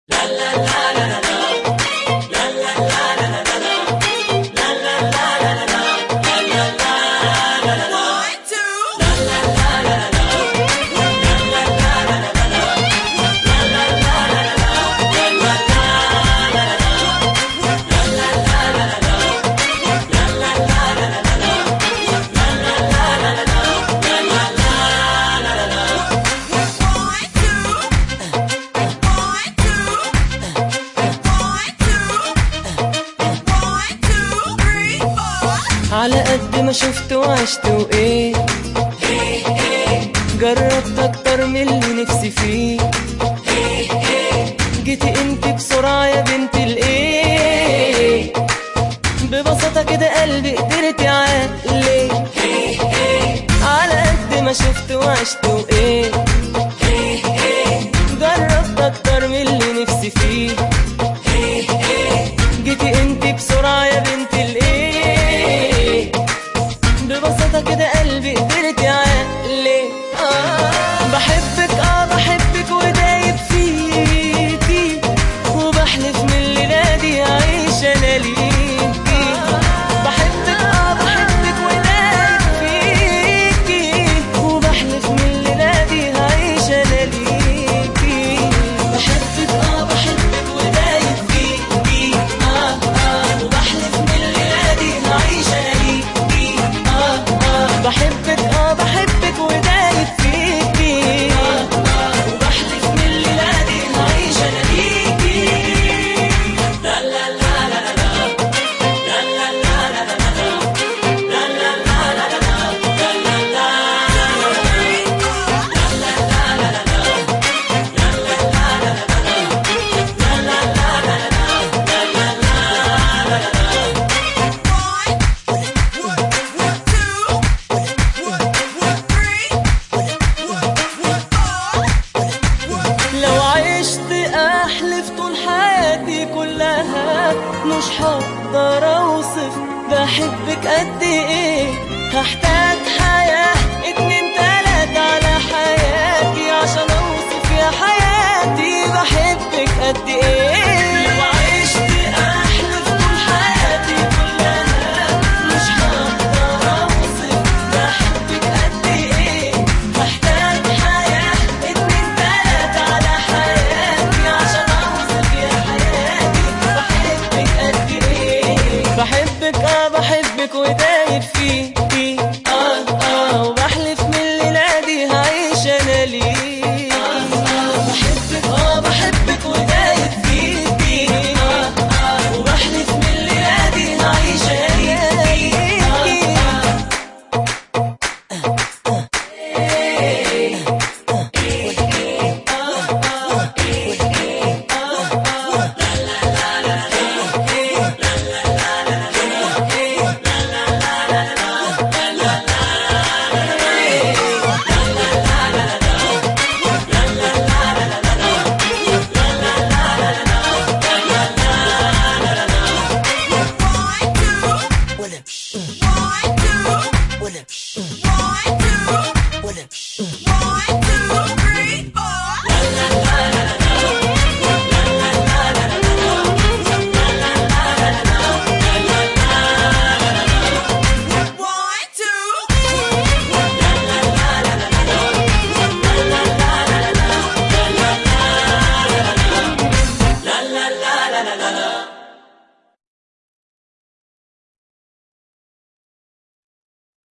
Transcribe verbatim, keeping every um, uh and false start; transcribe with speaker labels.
Speaker 1: على قد ما شفت وعشت وايه جربت اكتر من اللي نفسي فيه. جيتي انت بسرعة يا بنت الايه، ببساطة كده قلبي قدرتي عقلي. على قد ما شفت وعشت وايه جربت اكتر من اللي نفسي فيه. جيتي انت بسرعة يا بنت الايه، ببساطة كده قلبي قدرتي عقلي. آه بحبك اه بحبك ودايب فيكي، وبحلف من الليلة دي عايش انا ليكي. بحبك اه بحبك ودايب فيكي، وبحلف من الليلة دي عايش انا ليكي. بحبك اه بحبك ودايب فيكي، اه اه وبحلف من الليلة دي عايش انا ليكي. اه اه بحبك اه بحبك ودايب فيكي، اه اه وبحلف من الليلة دي عايش انا ليكي. لا لا لا لا لا لا لا لا لا لا لا لا لا لا لو عشت احلف طول حياتي كلها مش هقدر اوصف بحبك قد ايه. هحتاج حياة اتنين تلاتة على حياتي عشان اوصف يا حياتي بحبك قد ايه.